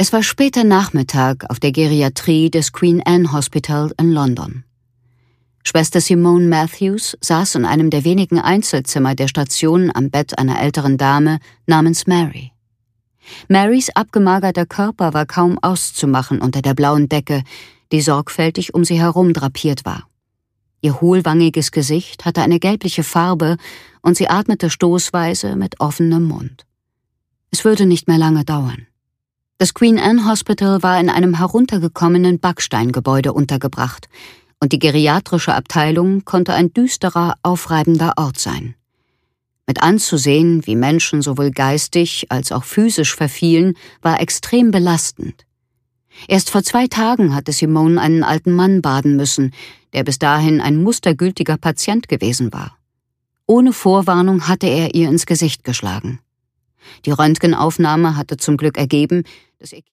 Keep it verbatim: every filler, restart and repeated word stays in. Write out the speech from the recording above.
Es war später Nachmittag auf der Geriatrie des Queen Anne Hospital in London. Schwester Simone Matthews saß in einem der wenigen Einzelzimmer der Station am Bett einer älteren Dame namens Mary. Marys abgemagerter Körper war kaum auszumachen unter der blauen Decke, die sorgfältig um sie herum drapiert war. Ihr hohlwangiges Gesicht hatte eine gelbliche Farbe und sie atmete stoßweise mit offenem Mund. Es würde nicht mehr lange dauern. Das Queen Anne Hospital war in einem heruntergekommenen Backsteingebäude untergebracht, und die geriatrische Abteilung konnte ein düsterer, aufreibender Ort sein. Mit anzusehen, wie Menschen sowohl geistig als auch physisch verfielen, war extrem belastend. Erst vor zwei Tagen hatte Simone einen alten Mann baden müssen, der bis dahin ein mustergültiger Patient gewesen war. Ohne Vorwarnung hatte er ihr ins Gesicht geschlagen. Die Röntgenaufnahme hatte zum Glück ergeben, dass